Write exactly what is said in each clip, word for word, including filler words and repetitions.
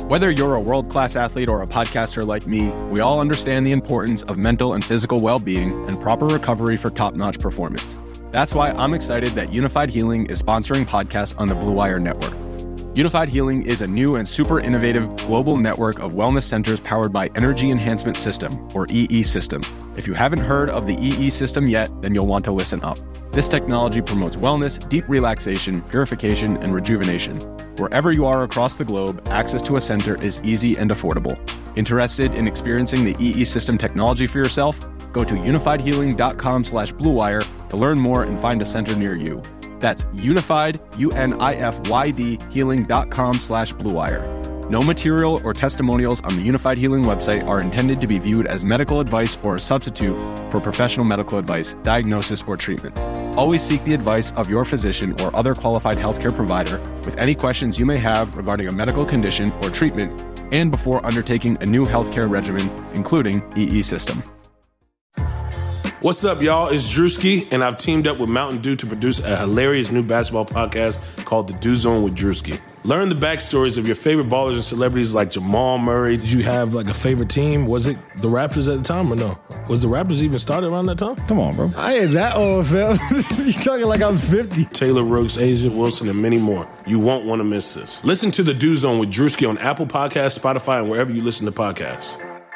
Whether you're a world-class athlete or a podcaster like me, we all understand the importance of mental and physical well-being and proper recovery for top-notch performance. That's why I'm excited that Unified Healing is sponsoring podcasts on the Blue Wire Network. Unified Healing is a new and super innovative global network of wellness centers powered by Energy Enhancement System, or E E System. If you haven't heard of the E E System yet, then you'll want to listen up. This technology promotes wellness, deep relaxation, purification, and rejuvenation. Wherever you are across the globe, access to a center is easy and affordable. Interested in experiencing the E E System technology for yourself? Go to unified healing dot com slash blue wire to learn more and find a center near you. That's unified, U N I F Y D, healing.com slash blue wire. No material or testimonials on the Unified Healing website are intended to be viewed as medical advice or a substitute for professional medical advice, diagnosis, or treatment. Always seek the advice of your physician or other qualified healthcare provider with any questions you may have regarding a medical condition or treatment and before undertaking a new healthcare regimen, including E E System. What's up, y'all? It's Drewski, and I've teamed up with Mountain Dew to produce a hilarious new basketball podcast called The Dew Zone with Drewski. Learn the backstories of your favorite ballers and celebrities like Jamal Murray. Did you have like a favorite team? Was it the Raptors at the time or no? Was the Raptors even started around that time? Come on, bro. I ain't that old, fam. You talking like I'm fifty. Taylor Rooks, Asia Wilson, and many more. You won't want to miss this. Listen to The Dew Zone with Drewski on Apple Podcasts, Spotify, and wherever you listen to podcasts.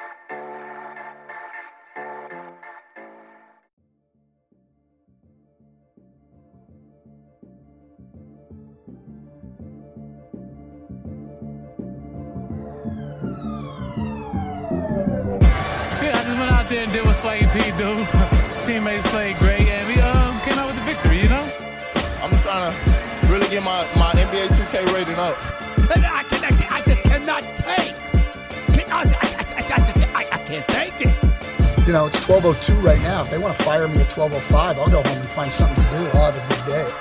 And did what Swaggy P do. Teammates played great, and we um, came out with the victory, you know? I'm just trying to really get my, my N B A two K rating up. I, can, I, can, I just cannot take. I, I, I, I, just, I, I can't take it. You know, it's twelve oh two right now. If they want to fire me at twelve oh five, I'll go home and find something to do. I'll have a good day.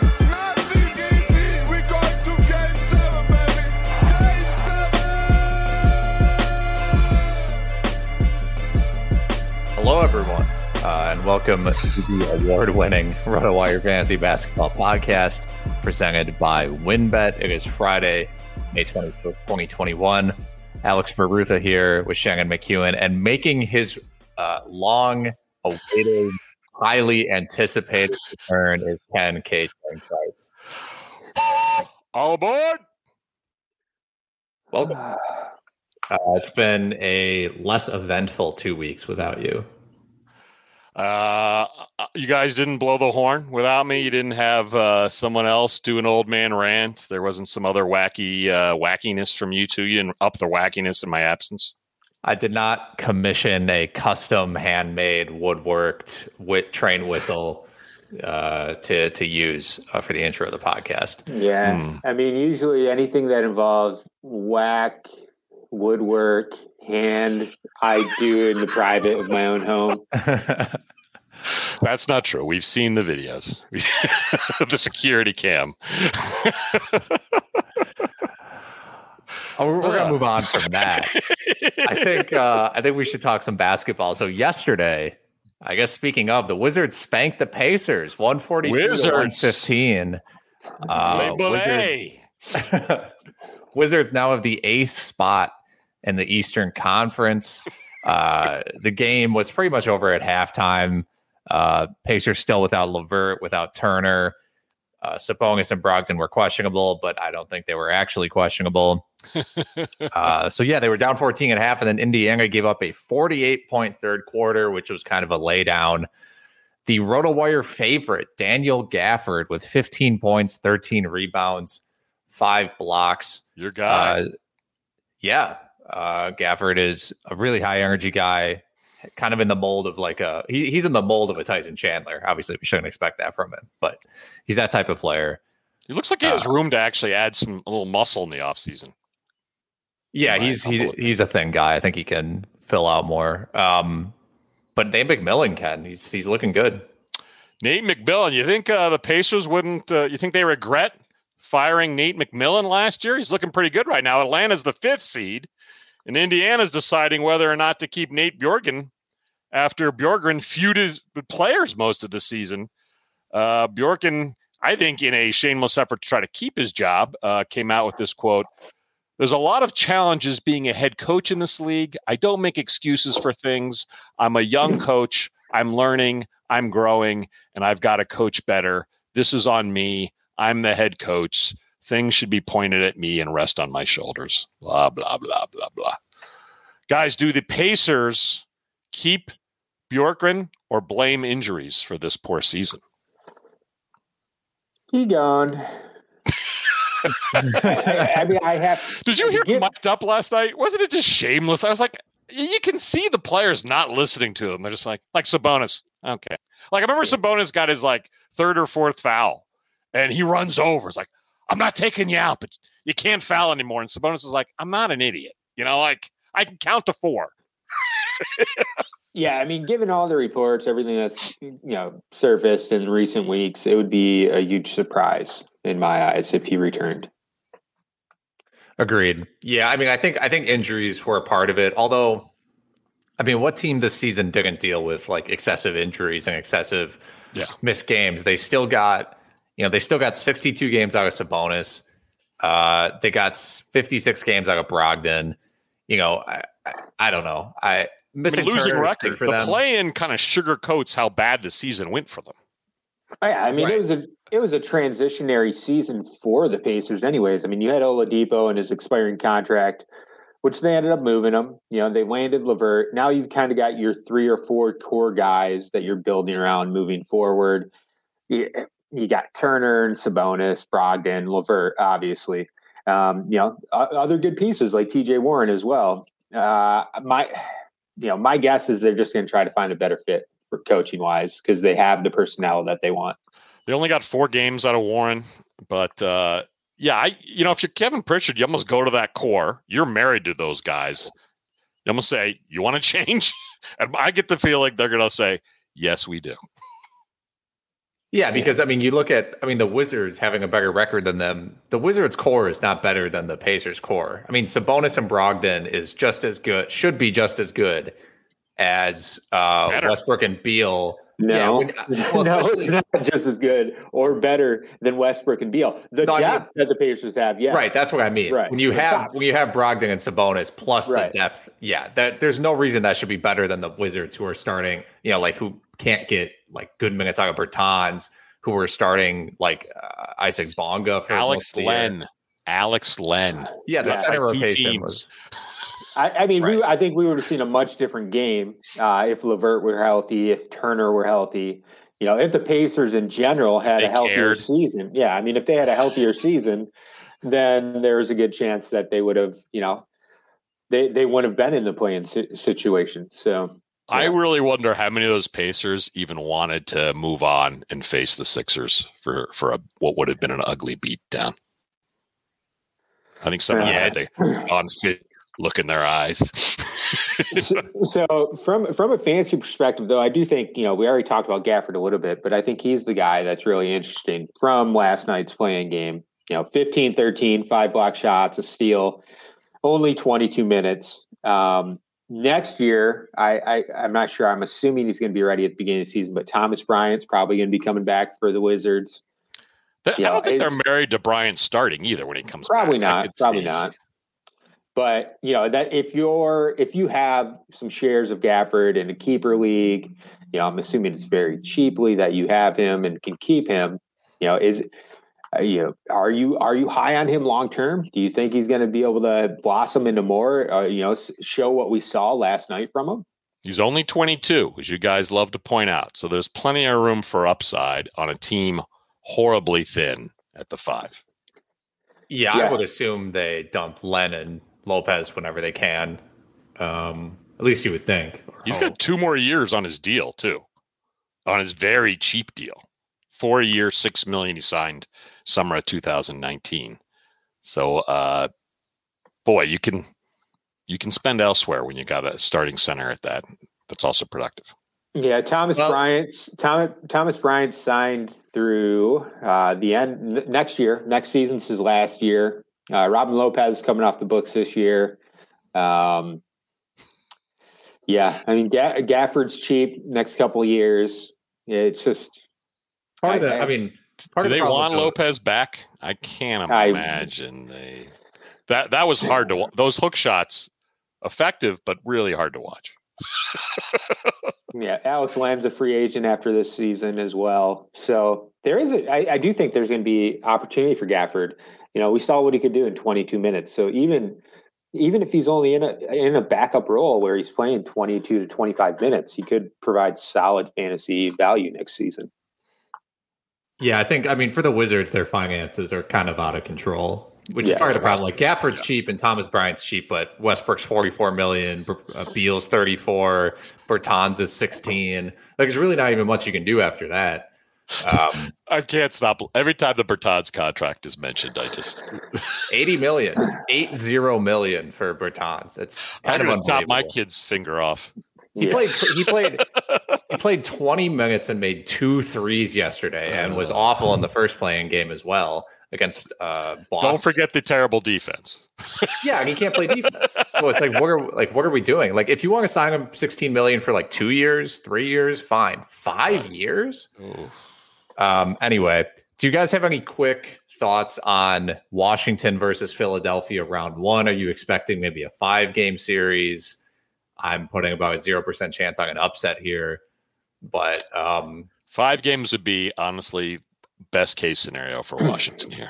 Hello, everyone, uh, and welcome to the award-winning RotoWire Fantasy Basketball Podcast presented by WynnBET. It is Friday, May twenty-fifth, twenty twenty-one. Alex Barutha here with Shannon McEwen, and making his uh, long-awaited, highly anticipated return is Ken K. Price. All aboard! Welcome. Uh, it's been a less eventful two weeks without you. Uh, you guys didn't blow the horn without me. You didn't have uh, someone else do an old man rant. There wasn't some other wacky uh, wackiness from you two. You didn't up the wackiness in my absence. I did not commission a custom handmade woodworked wit train whistle uh, to to use uh, for the intro of the podcast. Yeah, hmm. I mean, usually anything that involves whack, woodwork, hand, I do in the private of my own home. That's not true. We've seen the videos, the security cam. Oh, we're, we're gonna move on from that. I think uh, I think we should talk some basketball. So yesterday, I guess speaking of, the Wizards spanked the Pacers, one forty-two to one fifteen. Uh, Wizards, Wizards now have the eighth spot in the Eastern Conference. Uh, the game was pretty much over at halftime. Uh, Pacers still without LeVert, without Turner. Uh, Sabonis and Brogdon were questionable, but I don't think they were actually questionable. uh, so, yeah, they were down fourteen and a half, and then Indiana gave up a forty-eight point third quarter, which was kind of a laydown. The RotoWire favorite, Daniel Gafford, with fifteen points, thirteen rebounds, five blocks. Your guy. Uh, yeah. Uh, Gafford is a really high energy guy, kind of in the mold of like a, he, he's in the mold of a Tyson Chandler. Obviously, we shouldn't expect that from him, but he's that type of player. He looks like he has uh, room to actually add some a little muscle in the offseason. Yeah, he's he's he's a thin guy. I think he can fill out more. Um, but Nate McMillan can. He's he's looking good. Nate McMillan. You think uh, the Pacers wouldn't? Uh, you think they regret firing Nate McMillan last year? He's looking pretty good right now. Atlanta's the fifth seed, and Indiana's deciding whether or not to keep Nate Bjorkgren after Bjorkgren feuded with players most of the season. Uh, Bjorkgren, I think, in a shameless effort to try to keep his job, uh, came out with this quote. There's a lot of challenges being a head coach in this league. I don't make excuses for things. I'm a young coach. I'm learning. I'm growing, and I've got to coach better. This is on me. I'm the head coach. Things should be pointed at me and rest on my shoulders. Blah, blah, blah, blah, blah. Guys, do the Pacers keep Bjorkgren or blame injuries for this poor season? He gone. I, I mean, I have. Did you hear get, mic'd up last night? Wasn't it just shameless? I was like, you can see the players not listening to them. They're just like, like Sabonis. Okay. Like, I remember Sabonis got his like third or fourth foul and he runs over. It's like, I'm not taking you out, but you can't foul anymore. And Sabonis is like, I'm not an idiot. You know, like I can count to four. Yeah, I mean, given all the reports, everything that's, you know, surfaced in recent weeks, it would be a huge surprise in my eyes if he returned. Agreed. Yeah, I mean, I think I think injuries were a part of it. Although, I mean, what team this season didn't deal with like excessive injuries and excessive yeah. missed games? They still got, you know, they still got sixty-two games out of Sabonis. Uh, they got fifty-six games out of Brogdon. You know, I, I, I don't know. I missing I mean, losing Turner record for the them. play-in kind of sugarcoats how bad the season went for them. I, I mean, Right. it was a it was a transitionary season for the Pacers, anyways. I mean, you had Oladipo and his expiring contract, which they ended up moving him. You know, they landed LeVert. Now you've kind of got your three or four core guys that you're building around moving forward. You, you got Turner and Sabonis, Brogdon, LeVert, obviously. Um, you know, other good pieces like T J Warren as well. Uh, my, you know, my guess is they're just going to try to find a better fit for coaching wise because they have the personnel that they want. They only got four games out of Warren, but uh, yeah, I you know, if you're Kevin Pritchard, you almost go to that core. You're married to those guys. You almost say, "You want to change?" And I get the feeling they're going to say, "Yes, we do." Yeah, because I mean, you look at, I mean, the Wizards having a better record than them. The Wizards' core is not better than the Pacers' core. I mean, Sabonis and Brogdon is just as good, should be just as good as uh, Westbrook and Beal. No, yeah, when, well, no, it's not just as good or better than Westbrook and Beal. The No, I depth mean- that the Pacers have, yes. Right, that's what I mean. Right. When you The have top. when you have Brogdon and Sabonis plus Right. the depth, yeah, that there's no reason that should be better than the Wizards who are starting, you know, like who can't get like good minutes out of Bertans, who are starting like uh, Isaac Bonga for Alex most of the year. Len, Alex Len. Yeah, the Yeah, center like two rotation teams. was I, I mean, we, Right. I think we would have seen a much different game uh, if LeVert were healthy, if Turner were healthy. You know, if the Pacers in general had They a healthier cared. season. Yeah, I mean, if they had a healthier season, then there's a good chance that they would have, you know, they, they wouldn't have been in the play-in si- situation. So, I yeah. really wonder how many of those Pacers even wanted to move on and face the Sixers for, for a, what would have been an ugly beatdown. I think some of them Yeah. had the unfit look in their eyes. so, so from from a fantasy perspective, though, I do think, you know, we already talked about Gafford a little bit, but I think he's the guy that's really interesting from last night's playing game. You know, fifteen thirteen, five block shots, a steal, only twenty-two minutes. Um, next year, I, I, I'm not sure. I'm assuming he's going to be ready at the beginning of the season, but Thomas Bryant's probably going to be coming back for the Wizards. I Yeah, don't think it's- they're married to Bryant starting either when he comes Probably back. I not. could Probably see- not. But you know that if you're if you have some shares of Gafford in a keeper league, you know I'm assuming it's very cheaply that you have him and can keep him. You know, is uh, you know are you are you high on him long term? Do you think he's going to be able to blossom into more? Uh, you know, s- show what we saw last night from him. He's only twenty-two, as you guys love to point out. So there's plenty of room for upside on a team horribly thin at the five. yeah, Yeah. I would assume they dump Len and Lopez whenever they can. Um, at least you would think. or He's hope. got two more years on his deal, too. On his very cheap deal. Four year, six million he signed summer of two thousand nineteen. So uh boy, you can you can spend elsewhere when you got a starting center at that. That's also productive. Yeah, Thomas Well- Bryant's Thomas Thomas Bryant signed through uh, the end n- next year. Next season's his last year. Uh, Robin Lopez is coming off the books this year. Um, yeah, I mean Ga- Gafford's cheap next couple of years. It's just Part of the, I- I mean, part Do of the they problem want with the- Lopez back? I can't I- imagine they That that was hard to watch. Those hook shots, effective, but really hard to watch. Yeah, Alex Lamb's a free agent after this season as well. So there is a, I, I do think there's going to be opportunity for Gafford. You know, we saw what he could do in twenty-two minutes. So even even if he's only in a in a backup role where he's playing twenty-two to twenty-five minutes, he could provide solid fantasy value next season. Yeah, I think, I mean, for the Wizards, their finances are kind of out of control, which Yeah. is part of the problem. Like, Gafford's cheap and Thomas Bryant's cheap, but Westbrook's forty-four million, uh, Beal's thirty-four, Bertans is sixteen. Like, there's really not even much you can do after that. Um, I can't stop. Every time the Bertans contract is mentioned, I just eighty million, eight zero million for Bertans. It's kind I'm of going to chop my unbelievable. kid's finger off. He Yeah. played. He played. He played twenty minutes and made two threes yesterday, and was awful in the first playing game as well against uh, Boston. Don't forget the terrible defense. Yeah, and he can't play defense. So it's like, what are like, what are we doing? Like, if you want to sign him sixteen million for like two years, three years, fine. Five years. Ooh. Um. Anyway, do you guys have any quick thoughts on Washington versus Philadelphia round one? Are you expecting maybe a five game series? I'm putting about a zero percent chance on an upset here, but um, Five games would be honestly best case scenario for Washington here.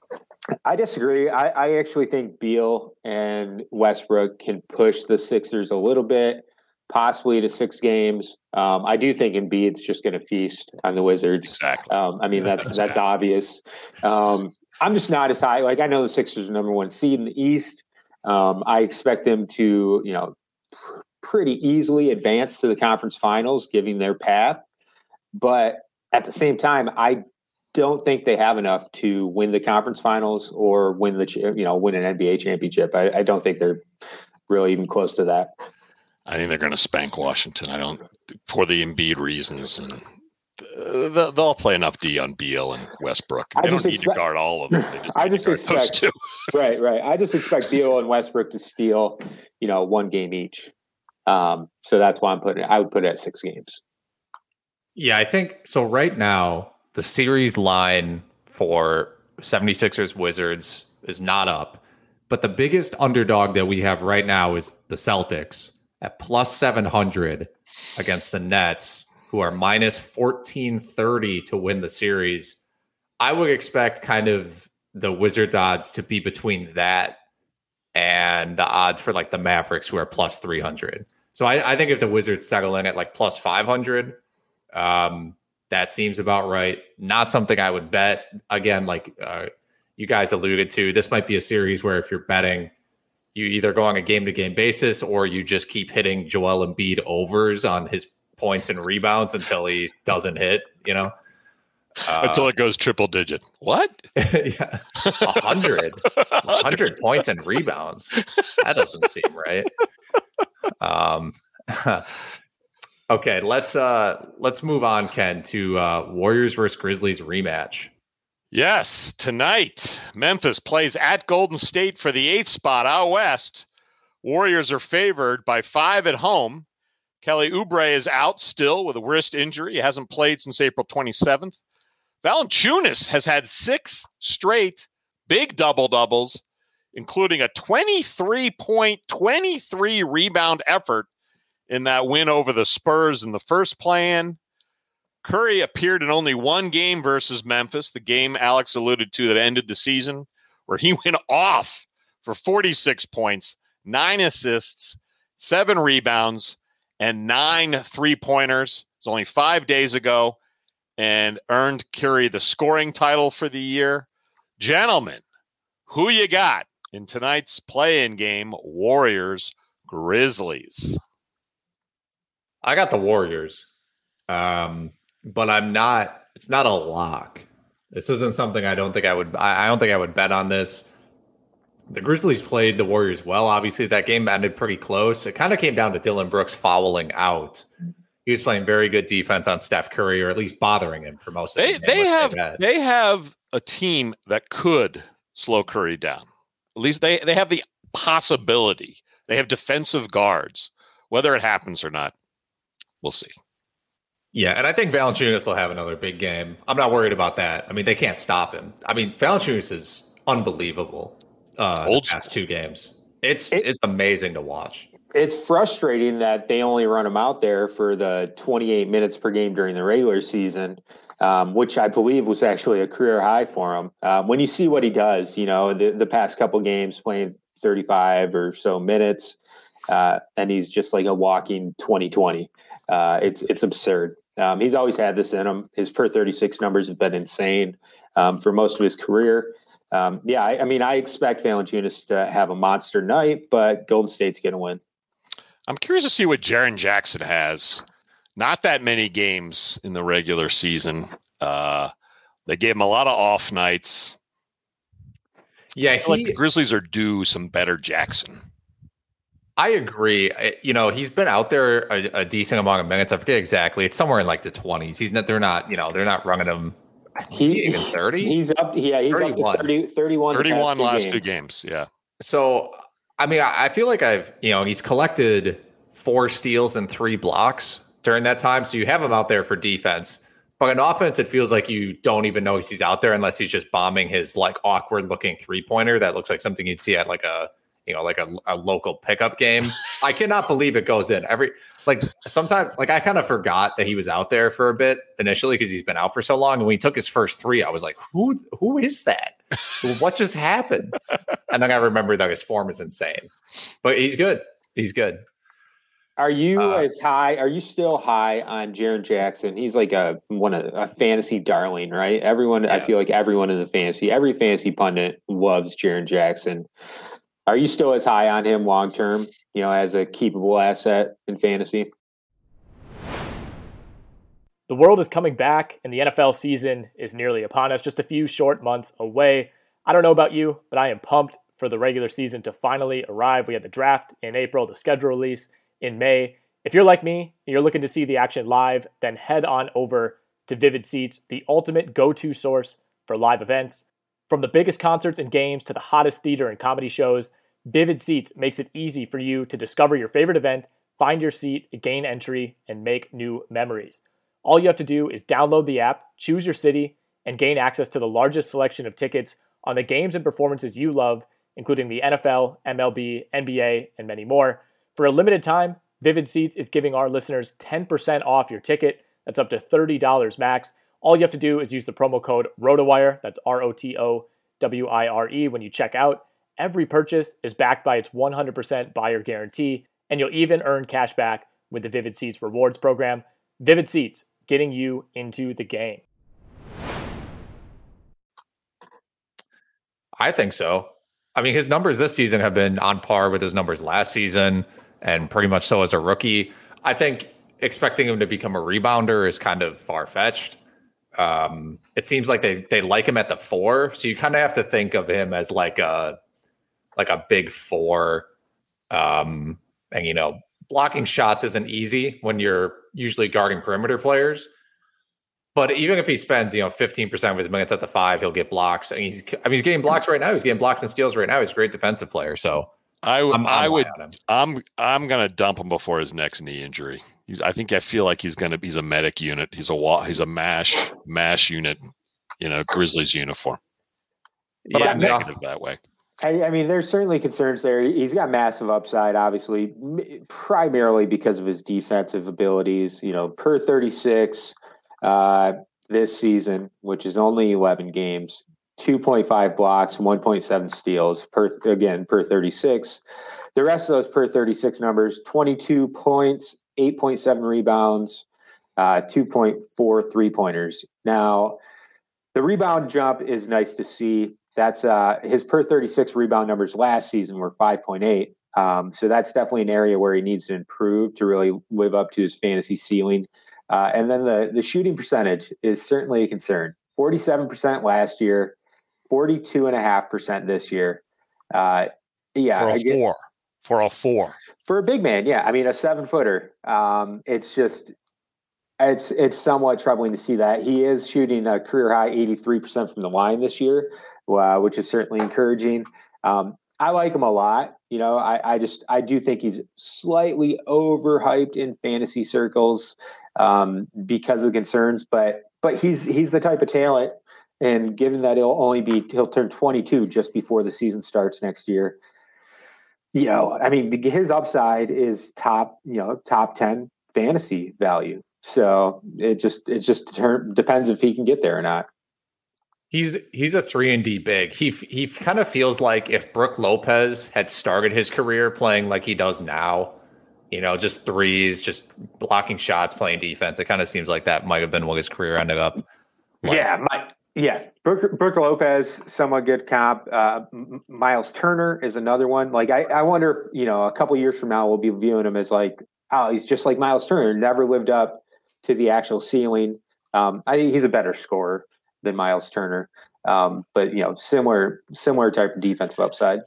I disagree. I, I actually think Beal and Westbrook can push the Sixers a little bit, possibly to six games. Um, I do think Embiid's just going to feast on the Wizards. Exactly. Um, I mean, that's that's obvious. Um, I'm just not as high. Like, I know the Sixers are number one seed in the East. Um, I expect them to, you know, pr- pretty easily advance to the conference finals, giving their path. But at the same time, I don't think they have enough to win the conference finals or win the, you know, win an N B A championship. I, I don't think they're really even close to that. I think they're going to spank Washington. I don't, for the Embiid reasons, and uh, they'll, they'll play enough D on Beal and Westbrook. I They don't just need expect- to guard all of them. They just I need to just guard those expect- two. Right, right. I just expect Beal and Westbrook to steal, you know, one game each. Um, so that's why I'm putting it. I would put it at six games. yeah, I think so. Right now, the series line for seventy-sixers Wizards is not up, but the biggest underdog that we have right now is the Celtics at plus seven hundred against the Nets, who are minus fourteen thirty to win the series. I would expect kind of the Wizards odds to be between that and the odds for like the Mavericks, who are plus three hundred. So I, I think if the Wizards settle in at like plus five hundred, um, that seems about right. Not something I would bet. Again, like uh, you guys alluded to, this might be a series where if you're betting, you either go on a game-to-game basis or you just keep hitting Joel Embiid overs on his points and rebounds until he doesn't hit, you know? Uh, Until it goes triple digit. What? yeah, a hundred, a hundred points and rebounds. That doesn't seem right. Um, okay, let's uh, let's move on, Ken, to uh, Warriors versus Grizzlies rematch. Yes, tonight, Memphis plays at Golden State for the eighth spot out west. Warriors are favored by five at home. Kelly Oubre is out still with a wrist injury. He hasn't played since April twenty-seventh. Valanciunas has had six straight big double-doubles, including a twenty-three point, twenty-three rebound effort in that win over the Spurs in the first play-in. Curry appeared in only one game versus Memphis, the game Alex alluded to that ended the season, where he went off for forty-six points, nine assists, seven rebounds, and nine three-pointers. It's only five days ago, and earned Curry the scoring title for the year. Gentlemen, who you got in tonight's play-in game, Warriors Grizzlies? I got the Warriors, um, but I'm not. It's not a lock. This isn't something I don't think I would. I, I don't think I would bet on this. The Grizzlies played the Warriors well. Obviously, that game ended pretty close. It kind of came down to Dylan Brooks fouling out. He was playing very good defense on Steph Curry, or at least bothering him for most of They the game. they which have had. they have a team that could slow Curry down. At least they, they have the possibility. They have defensive guards. Whether it happens or not, we'll see. Yeah, and I think Valanciunas will have another big game. I'm not worried about that. I mean, they can't stop him. I mean, Valanciunas is unbelievable. uh, the past two games. It's it, it's amazing to watch. It's frustrating that they only run him out there for the twenty-eight minutes per game during the regular season, um, which I believe was actually a career high for him. Um, when you see what he does, you know, the, the past couple games playing thirty-five or so minutes, uh, and he's just like a walking twenty twenty. Uh, it's it's absurd. Um, he's always had this in him. His per thirty-six numbers have been insane um, for most of his career. Um, yeah, I, I mean, I expect Valanciunas to have a monster night, but Golden State's going to win. I'm curious to see what Jaren Jackson has. Not that many games in the regular season. Uh, they gave him a lot of off nights. Yeah, I feel he, like the Grizzlies are due some better Jackson. I agree. You know, he's been out there a, a decent amount of minutes. I forget exactly. It's somewhere in like the twenties. He's not. They're not. You know, they're not running him. He even thirty. He's up. Yeah, he's thirty-one. Up to thirty, thirty-one. thirty-one last two two games. Yeah. So, I mean, I feel like I've, you know, he's collected four steals and three blocks during that time. So you have him out there for defense. But in offense, it feels like you don't even notice he's out there unless he's just bombing his like awkward looking three pointer that looks like something you'd see at like a, you know, like a, a local pickup game. I cannot believe it goes in every, like sometimes, like I kind of forgot that he was out there for a bit initially because he's been out for so long. And when he took his first three, I was like, who, who is that? What just happened? And then I remember that his form is insane, but he's good. He's good. Are you Uh, as high? Are you still high on Jaren Jackson? He's like a one of a fantasy darling, right? Everyone, Yeah. I feel like everyone in the fantasy, every fantasy pundit loves Jaren Jackson. Are you still as high on him long term? You know, as a keepable asset in fantasy. The world is coming back, and the N F L season is nearly upon us, just a few short months away. I don't know about you, but I am pumped for the regular season to finally arrive. We had the draft in April, the schedule release in May. If you're like me and you're looking to see the action live, then head on over to Vivid Seats, the ultimate go-to source for live events. From the biggest concerts and games to the hottest theater and comedy shows, Vivid Seats makes it easy for you to discover your favorite event, find your seat, gain entry, and make new memories. All you have to do is download the app, choose your city, and gain access to the largest selection of tickets on the games and performances you love, including the N F L, M L B, N B A, and many more. For a limited time, Vivid Seats is giving our listeners ten percent off your ticket. That's up to thirty dollars max. All you have to do is use the promo code ROTOWIRE, that's R O T O W I R E, when you check out. Every purchase is backed by its one hundred percent buyer guarantee, and you'll even earn cash back with the Vivid Seats rewards program. Vivid Seats, getting you into the game. I think so. I mean, his numbers this season have been on par with his numbers last season, and pretty much so as a rookie. I think expecting him to become a rebounder is kind of far-fetched. Um, it seems like they, they like him at the four, so you kind of have to think of him as like a like a big four. Um, and, you know, blocking shots isn't easy when you're usually guarding perimeter players. But even if he spends, you know, fifteen percent of his minutes at the five, he'll get blocks. And he's, I mean, he's getting blocks right now. He's getting blocks and steals right now. He's a great defensive player. So I would, I'm, I'm I would, high on him. I'm, I'm going to dump him before his next knee injury. He's, I think I feel like he's going to, he's a medic unit. He's a wa- he's a mash, mash unit, you know, Grizzlies uniform. But Yeah, I'm no. negative that way. I, I mean, there's certainly concerns there. He's got massive upside, obviously, m- primarily because of his defensive abilities. You know, per thirty-six uh, this season, which is only eleven games, two point five blocks, one point seven steals per, again, per thirty-six. The rest of those per thirty-six numbers, twenty-two points, eight point seven rebounds, uh, two point four three-pointers. Now, the rebound jump is nice to see. That's uh, his per thirty-six rebound numbers last season were five point eight. Um, so that's definitely an area where he needs to improve to really live up to his fantasy ceiling. Uh, and then the, the shooting percentage is certainly a concern. forty-seven percent last year, forty-two point five percent this year. Uh, yeah. For a again, four. For a four. For a big man, yeah. I mean, a seven footer. Um, it's just, it's it's somewhat troubling to see that. He is shooting a career high eighty-three percent from the line this year, uh, which is certainly encouraging. Um, I like him a lot. You know, I, I just I do think he's slightly overhyped in fantasy circles um, because of the concerns, but but he's he's the type of talent And given that he'll only be, he'll turn twenty-two just before the season starts next year. You know, I mean, his upside is top, you know, top ten fantasy value. So it just, it just depends if he can get there or not. He's he's a three and D big. He he kind of feels like if Brook Lopez had started his career playing like he does now, you know, just threes, just blocking shots, playing defense. It kind of seems like that might have been what his career ended up like. Yeah, my, yeah. Brook, Brook Lopez, somewhat good comp. Uh, Miles Turner is another one. Like I, I wonder if, you know, a couple years from now we'll be viewing him as like, oh, he's just like Miles Turner, never lived up to the actual ceiling. Um, I think he's a better scorer than Miles Turner. Um, but, you know, similar similar type of defensive upside.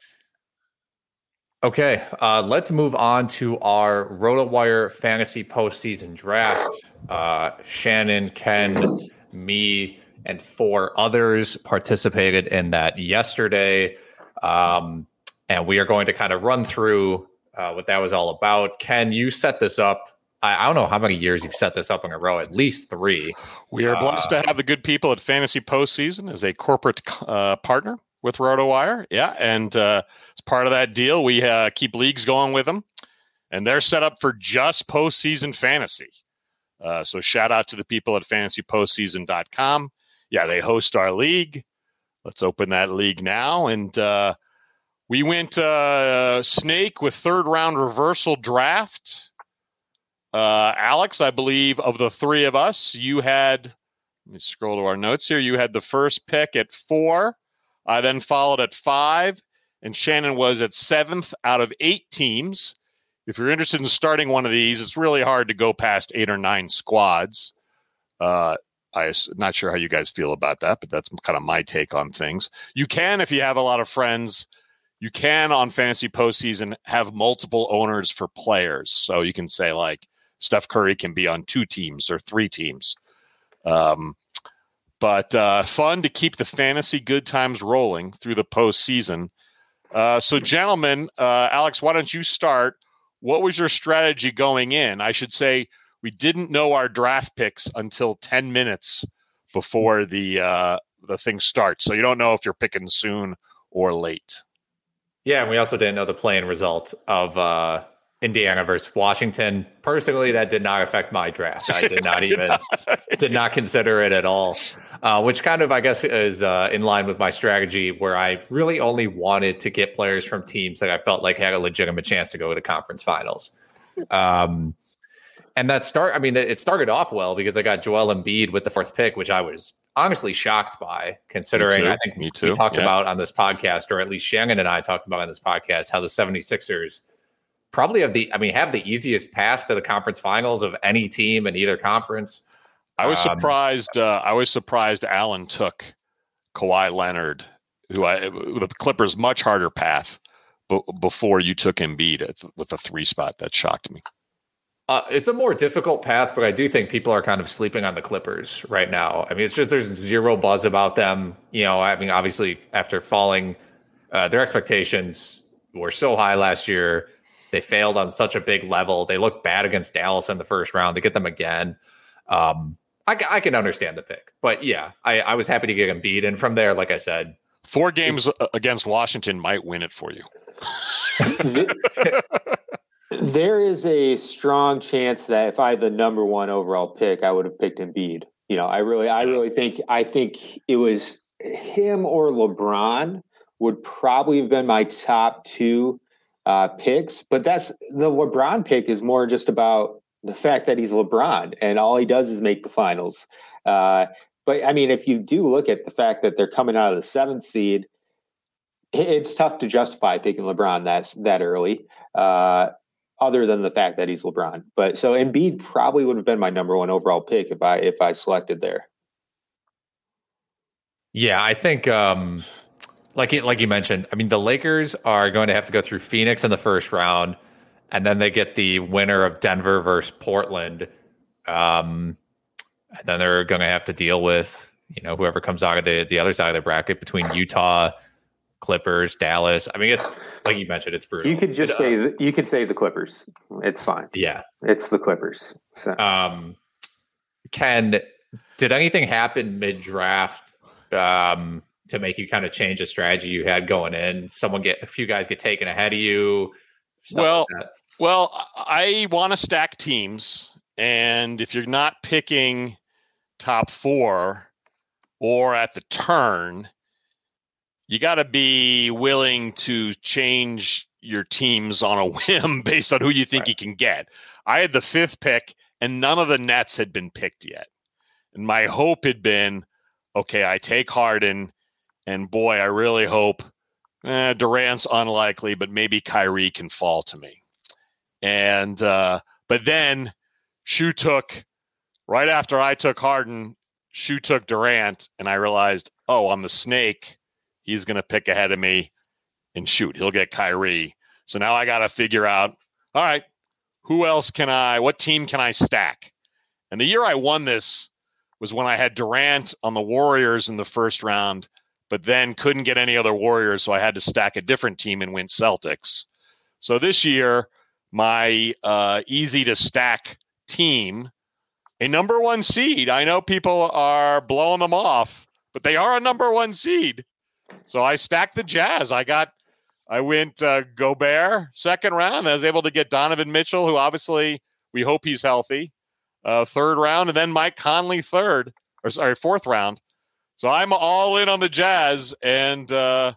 Okay, uh, let's move on to our RotoWire fantasy postseason draft. Uh, Shannon, Ken, me, and four others participated in that yesterday. Um, and we are going to kind of run through uh, what that was all about. Ken, you set this up. I, I don't know how many years you've set this up in a row, at least three. We are blessed uh, to have the good people at Fantasy Postseason as a corporate uh, partner with RotoWire. Yeah, and uh, as part of that deal, we uh, keep leagues going with them, and they're set up for just postseason fantasy. Uh, so shout out to the people at fantasy postseason dot com. Yeah, they host our league. Let's open that league now. And uh, we went uh, snake with third round reversal draft. Uh, Alex, I believe of the three of us, you had, let me scroll to our notes here. You had the first pick at four. I then followed at five, and Shannon was at seventh out of eight teams. If you're interested in starting one of these, it's really hard to go past eight or nine squads. Uh, I'm not sure how you guys feel about that, but that's kind of my take on things. You can, if you have a lot of friends, you can on Fantasy Postseason have multiple owners for players. So you can say like Steph Curry can be on two teams or three teams. Um, But uh, fun to keep the fantasy good times rolling through the postseason. Uh, so, gentlemen, uh, Alex, why don't you start? What was your strategy going in? I should say we didn't know our draft picks until ten minutes before the uh, the thing starts. So you don't know if you're picking soon or late. Yeah, and we also didn't know the play-in result of uh, Indiana versus Washington. Personally, that did not affect my draft. I did not did even not. did not consider it at all. Uh, which kind of, I guess, is uh, in line with my strategy where I really only wanted to get players from teams that I felt like had a legitimate chance to go to the conference finals. Um, and that start, I mean, it started off well because I got Joel Embiid with the fourth pick, which I was honestly shocked by, considering I think Me too. we talked yeah. about on this podcast, or at least Shannon and I talked about on this podcast, how the 76ers probably have the, I mean, have the easiest path to the conference finals of any team in either conference. I was Um, surprised. Uh, I was surprised Allen took Kawhi Leonard, who I the Clippers much harder path, b- before you took Embiid at, with a three spot. That shocked me. Uh, it's a more difficult path, but I do think people are kind of sleeping on the Clippers right now. I mean, it's just there's zero buzz about them. You know, I mean, obviously after falling, uh, their expectations were so high last year. They failed on such a big level. They looked bad against Dallas in the first round. To get them again. Um, I, I can understand the pick, but yeah, I, I was happy to get Embiid, and from there, like I said, four games it, against Washington might win it for you. There is a strong chance that if I had the number one overall pick, I would have picked Embiid. You know, I really, I really think, I think it was him or LeBron would probably have been my top two uh, picks, but that's the LeBron pick is more just about the fact that he's LeBron and all he does is make the finals. Uh, but I mean, if you do look at the fact that they're coming out of the seventh seed, it's tough to justify picking LeBron that's that early, uh, other than the fact that he's LeBron. But so Embiid probably would have been my number one overall pick if I, if I selected there. Yeah, I think um, like, it, like you mentioned, I mean, the Lakers are going to have to go through Phoenix in the first round. And then they get the winner of Denver versus Portland. Um, and then they're going to have to deal with, you know, whoever comes out of the, the other side of the bracket between Utah, Clippers, Dallas. I mean, it's like you mentioned, it's brutal. You could just it, say, uh, the, you could say the Clippers. It's fine. Yeah. It's the Clippers. So. Um, Ken, did anything happen mid-draft um, to make you kind of change the strategy you had going in? Someone get a few guys get taken ahead of you. Well, like that. well, I want to stack teams, and if you're not picking top four or at the turn, you got to be willing to change your teams on a whim based on who you think right. you can get. I had the fifth pick, and none of the Nets had been picked yet. And my hope had been, okay, I take Harden, and boy, I really hope eh, Durant's unlikely, but maybe Kyrie can fall to me. And uh, but then Shu took, right after I took Harden, Shu took Durant, and I realized, oh, on the snake, he's going to pick ahead of me and shoot. He'll get Kyrie. So now I got to figure out, all right, who else can I, what team can I stack? And the year I won this was when I had Durant on the Warriors in the first round, but then couldn't get any other Warriors, so I had to stack a different team and win Celtics. So this year, my uh, easy-to-stack team, a number one seed. I know people are blowing them off, but they are a number one seed. So I stacked the Jazz. I got, I went uh, Gobert second round. I was able to get Donovan Mitchell, who obviously we hope he's healthy, uh, third round, and then Mike Conley third, or sorry, fourth round. So I'm all in on the Jazz, and uh,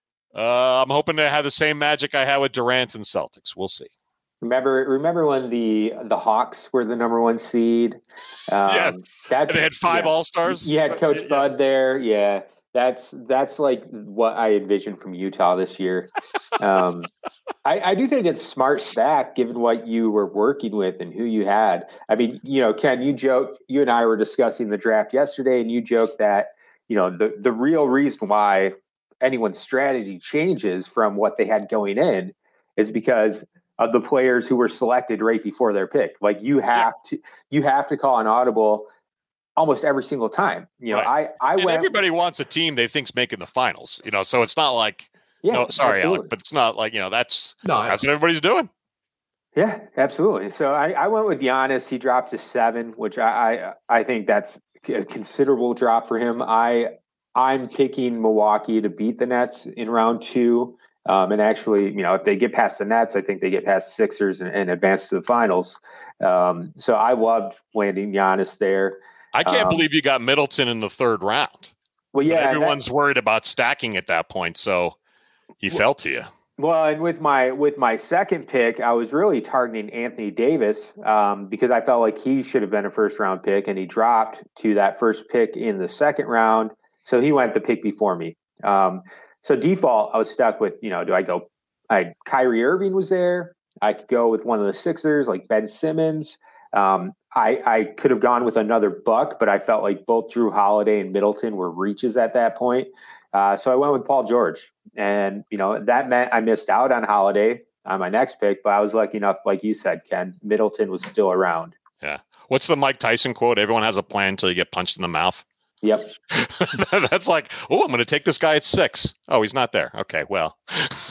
uh, I'm hoping to have the same magic I had with Durant and Celtics. We'll see. Remember, remember when the the Hawks were the number one seed? Um, yeah, that's, and they had five yeah. All Stars. You had Coach yeah. Bud there. Yeah, that's that's like what I envisioned from Utah this year. Um, I, I do think it's smart stack given what you were working with and who you had. I mean, you know, Ken, you joked. You and I were discussing the draft yesterday, and you joked that you know the the real reason why anyone's strategy changes from what they had going in is because of the players who were selected right before their pick. Like you have yeah. to, you have to call an audible almost every single time. You know, right. I, I and went, everybody wants a team they think's making the finals, you know, so it's not like, yeah, no, sorry, absolutely. Alec, but it's not like, you know, that's, no, that's what everybody's doing. Yeah, absolutely. So I, I went with Giannis. He dropped to seven, which I, I, I think that's a considerable drop for him. I, I'm picking Milwaukee to beat the Nets in round two. Um, and actually, you know, if they get past the Nets, I think they get past Sixers and, and advance to the finals. Um, so I loved landing Giannis there. I can't um, believe you got Middleton in the third round. Well, yeah, but everyone's that, worried about stacking at that point, so he well, fell to you. Well, and with my with my second pick, I was really targeting Anthony Davis um, because I felt like he should have been a first round pick, and he dropped to that first pick in the second round. So he went the pick before me. Um, So default, I was stuck with, you know, do I go, I Kyrie Irving was there. I could go with one of the Sixers like Ben Simmons. Um, I, I could have gone with another Buck, but I felt like both Drew Holiday and Middleton were reaches at that point. Uh, so I went with Paul George. And, you know, that meant I missed out on Holiday on my next pick, but I was lucky enough, like you said, Ken, Middleton was still around. Yeah. What's the Mike Tyson quote? Everyone has a plan until you get punched in the mouth. Yep. That's like, oh, I'm going to take this guy at six. Oh, he's not there. Okay, well,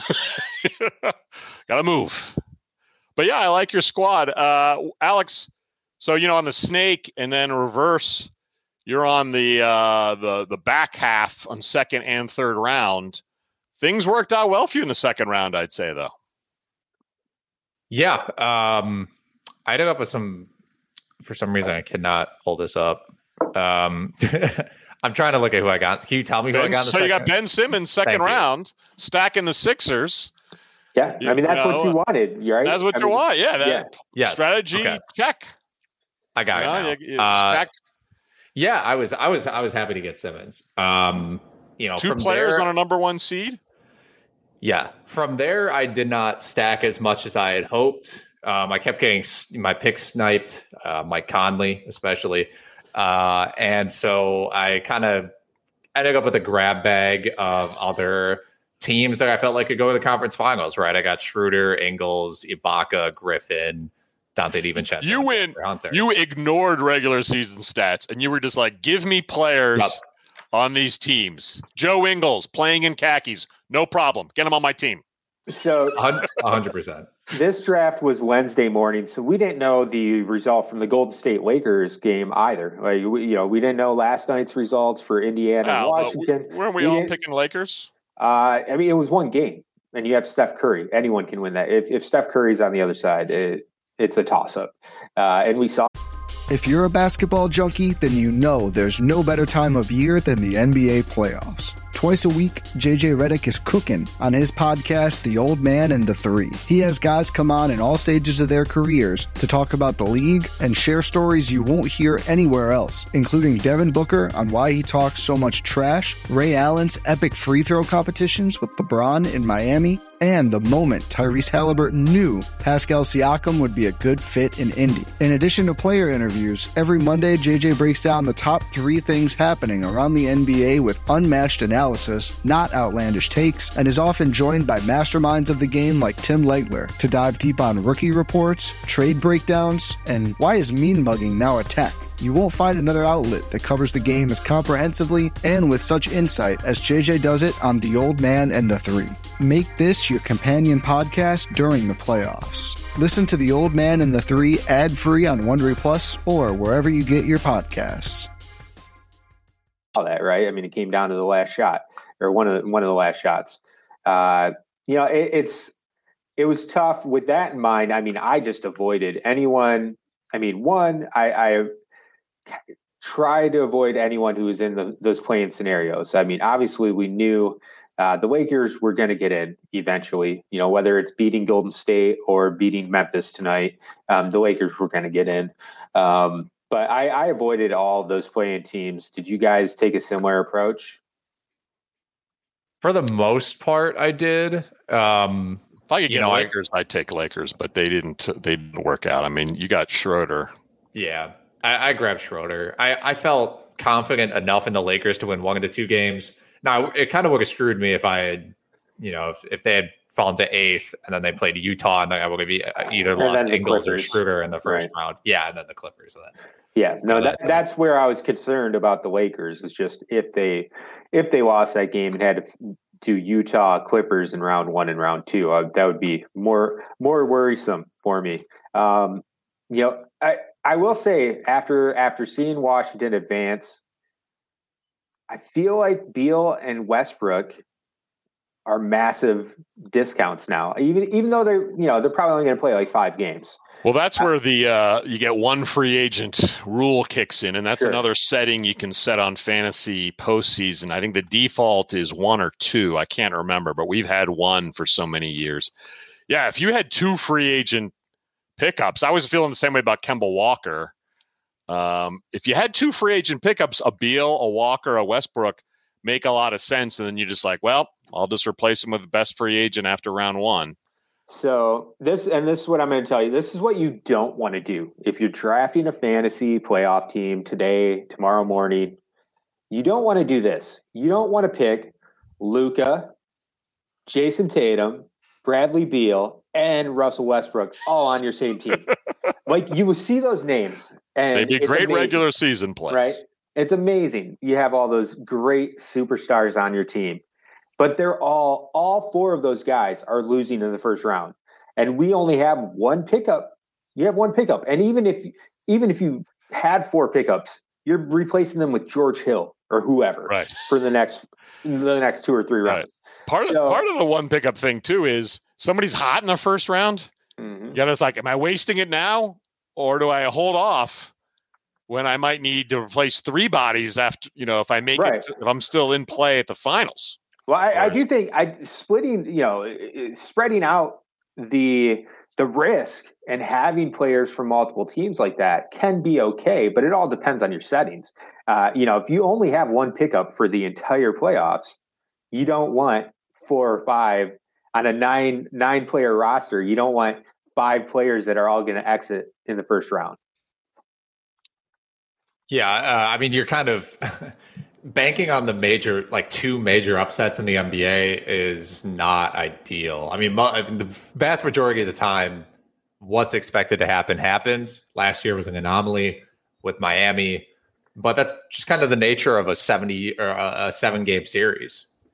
got to move. But yeah, I like your squad. Uh, Alex, so, you know, on the snake and then reverse, you're on the, uh, the, the back half on second and third round. Things worked out well for you in the second round, I'd say, though. Yeah. Um, I ended up with some, for some reason, I cannot pull this up. Um, I'm trying to look at who I got. Can you tell me who ben, I got? In the so second? You got Ben Simmons second Thank round, you. Stacking the Sixers. Yeah, I mean that's you know, what you wanted, right? That's what I you mean, want. Yeah, that yeah. Yes. Strategy okay. check. I got you it. know, Now. you, you uh, stacked. Yeah, I was, I was, I was happy to get Simmons. Um, you know, two from players there, on a number one seed. Yeah, from there, I did not stack as much as I had hoped. Um, I kept getting my picks sniped, uh, Mike Conley especially. Uh, and so I kind of ended up with a grab bag of other teams that I felt like could go to the conference finals, right? I got Schroeder, Ingles, Ibaka, Griffin, Dante DiVincenzo. You went, you ignored regular season stats and you were just like, give me players yep. on these teams. Joe Ingles playing in khakis. No problem. Get him on my team. So one hundred percent. This draft was Wednesday morning, so we didn't know the result from the Golden State Lakers game either. Like, we, you know, we didn't know last night's results for Indiana and Washington. We, weren't we, we all picking Lakers? Uh, I mean, it was one game, and you have Steph Curry. Anyone can win that. If if Steph Curry's on the other side, it, it's a toss-up. Uh, and we saw. If you're a basketball junkie, then you know there's no better time of year than the N B A playoffs. Twice a week, J J Redick is cooking on his podcast, The Old Man and the Three. He has guys come on in all stages of their careers to talk about the league and share stories you won't hear anywhere else, including Devin Booker on why he talks so much trash, Ray Allen's epic free throw competitions with LeBron in Miami, and the moment Tyrese Halliburton knew Pascal Siakam would be a good fit in Indy. In addition to player interviews, every Monday J J breaks down the top three things happening around the N B A with unmatched analysis, not outlandish takes, and is often joined by masterminds of the game like Tim Legler to dive deep on rookie reports, trade breakdowns, and why is mean mugging now a tech? You won't find another outlet that covers the game as comprehensively and with such insight as J J does it on The Old Man and the Three. Make this your companion podcast during the playoffs. Listen to The Old Man and the Three ad-free on Wondery Plus or wherever you get your podcasts. All that, right? I mean, it came down to the last shot or one of the, one of the last shots. Uh, you know, it, it's it was tough with that in mind. I mean, I just avoided anyone. I mean, one, I, I try to avoid anyone who was in the, those playing scenarios. I mean, obviously we knew uh, the Lakers were going to get in eventually, you know, whether it's beating Golden State or beating Memphis tonight, um, the Lakers were going to get in. Um, but I, I avoided all of those playing teams. Did you guys take a similar approach? For the most part, I did. Um, if I could you get know, Lakers, I, I'd take Lakers, but they didn't. They didn't work out. I mean, you got Schroeder. Yeah, I, I grabbed Schroeder. I, I felt confident enough in the Lakers to win one of the two games. Now, it kind of would have screwed me if I had, you know, if, if they had fallen to eighth and then they played Utah and I would have either and lost Ingles Clippers. or Schroeder in the first Right. round. Yeah, and then the Clippers. So that, Yeah, no, that, that's where I was concerned about the Lakers. Is just if they if they lost that game and had to to Utah Clippers in round one and round two, uh, that would be more more worrisome for me. Um, you know, I I will say after after seeing Washington advance, I feel like Beal and Westbrook are massive discounts now. Even even though they're you know they're probably only going to play like five games. Well, that's where the uh, you get one free agent rule kicks in, and that's Sure. another setting you can set on fantasy postseason. I think the default is one or two. I can't remember, but we've had one for so many years. Yeah, if you had two free agent pickups, I was feeling the same way about Kemba Walker. Um, if you had two free agent pickups, a Beal, a Walker, a Westbrook, make a lot of sense, and then you're just like, well, I'll just replace him with the best free agent after round one. So this, and this is what I'm going to tell you. This is what you don't want to do. If you're drafting a fantasy playoff team today, tomorrow morning, you don't want to do this. You don't want to pick Luka, Jason Tatum, Bradley Beal, and Russell Westbrook all on your same team. Like you will see those names. And They'd be it's great amazing, regular season plays. right? It's amazing. You have all those great superstars on your team. But they're all, all four of those guys are losing in the first round. And we only have one pickup. You have one pickup. And even if, even if you had four pickups, you're replacing them with George Hill or whoever Right. for the next, the next two or three Right. rounds. Part of So- part of the one pickup thing too is somebody's hot in the first round. Mhm. You gotta, it's like, am I wasting it now, or do I hold off when I might need to replace three bodies after, you know, if I make Right. it, if I'm still in play at the finals? Well, I, I do think I splitting, you know, spreading out the the risk and having players from multiple teams like that can be okay, but it all depends on your settings. Uh, you know, if you only have one pickup for the entire playoffs, you don't want four or five on a nine nine player roster. You don't want five players that are all going to exit in the first round. Yeah, uh, I mean, you're kind of banking on the major, like two major upsets in the N B A is not ideal. I mean, mo- I mean, the vast majority of the time, what's expected to happen happens. Last year was an anomaly with Miami, but that's just kind of the nature of a seventy or a, a seven game series.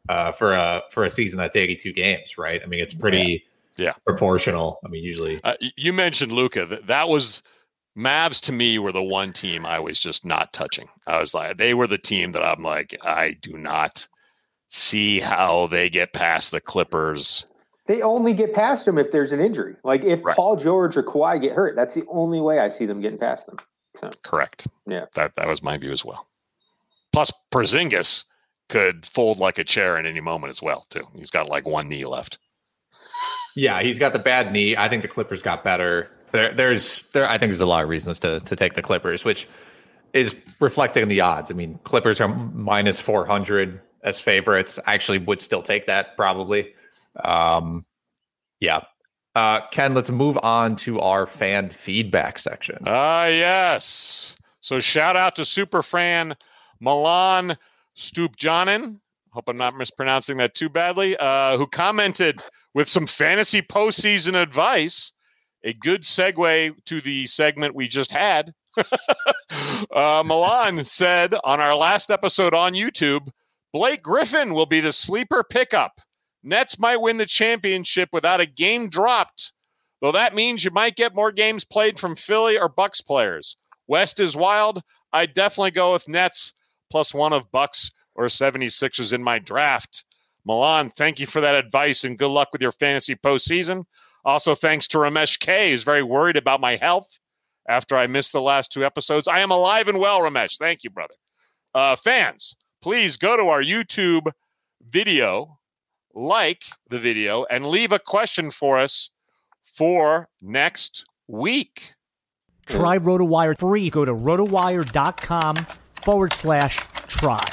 uh, for a for a season that's eighty-two games, right? I mean, it's pretty yeah, yeah. proportional. I mean, usually uh, you mentioned Luka. That that was Mavs to me were the one team I was just not touching. I was like, they were the team that I'm like, I do not see how they get past the Clippers. They only get past them if there's an injury. Like if right. Paul George or Kawhi get hurt, that's the only way I see them getting past them. So. Correct. Yeah. That that was my view as well. Plus, Porzingis could fold like a chair in any moment as well, too. He's got like one knee left. Yeah, he's got the bad knee. I think the Clippers got better. There, there's there. I think there's a lot of reasons to to take the Clippers, which is reflecting the odds. I mean, Clippers are minus four hundred as favorites. I actually would still take that probably. Um, yeah. Uh, Ken, let's move on to our fan feedback section. Ah, uh, yes. So shout out to Superfan Milan Stupjanin. Hope I'm not mispronouncing that too badly. Uh, who commented with some fantasy postseason advice. A good segue to the segment we just had. uh, Milan said on our last episode on YouTube, Blake Griffin will be the sleeper pickup. Nets might win the championship without a game dropped, though that means you might get more games played from Philly or Bucks players. West is wild. I'd definitely go with Nets plus one of Bucks or seventy-sixers in my draft. Milan, thank you for that advice and good luck with your fantasy postseason. Also, thanks to Ramesh K, who's very worried about my health after I missed the last two episodes. I am alive and well, Ramesh. Thank you, brother. Uh, fans, please go to our YouTube video, like the video, and leave a question for us for next week. Try RotoWire free. Go to rotowire.com forward slash try.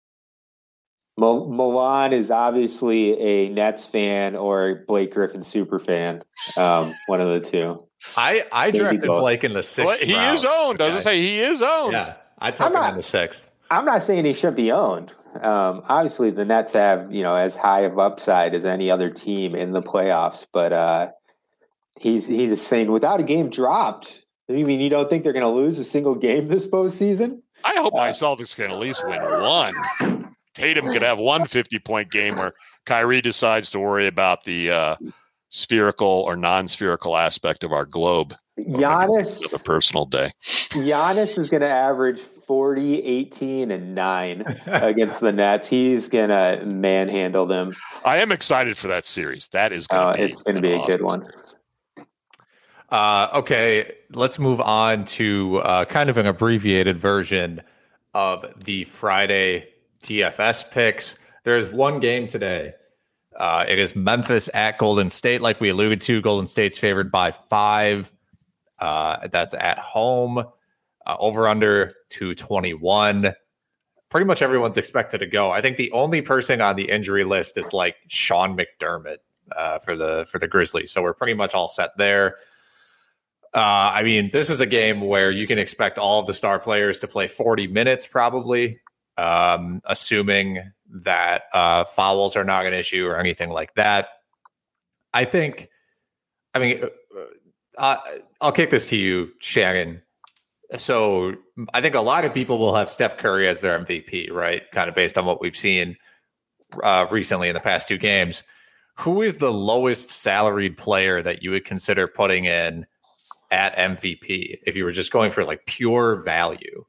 Milan is obviously a Nets fan or Blake Griffin super fan. Um, one of the two. I, I drafted Blake in the sixth. Well, he round. is owned. Doesn't say he is owned. Yeah, I took I'm him not, in the sixth. I'm not saying he should be owned. Um, obviously, the Nets have, you know, as high of upside as any other team in the playoffs. But uh, he's he's saying without a game dropped. I mean, you don't think they're going to lose a single game this postseason? I hope uh, my Celtics can at least win one. Tatum could have one fifty-point game where Kyrie decides to worry about the uh, spherical or non-spherical aspect of our globe. Giannis, a personal day. Giannis is going to average forty, eighteen, and nine against the Nets. He's going to manhandle them. I am excited for that series. That is going uh, to be it's going to be a awesome good one. Uh, okay, let's move on to uh, kind of an abbreviated version of the Friday T F S picks. There's one game today. Uh, it is Memphis at Golden State. Like we alluded to, Golden State's favored by five. Uh, that's at home. Uh, over under two twenty-one. Pretty much everyone's expected to go. I think the only person on the injury list is like Sean McDermott uh, for the for the Grizzlies. So we're pretty much all set there. Uh, I mean, this is a game where you can expect all of the star players to play forty minutes, probably, um, assuming that uh, fouls are not an issue or anything like that. I think, I mean, uh, I'll kick this to you, Shannon. So I think a lot of people will have Steph Curry as their M V P, right? Kind of based on what we've seen uh, recently in the past two games. Who is the lowest salaried player that you would consider putting in at M V P if you were just going for like pure value?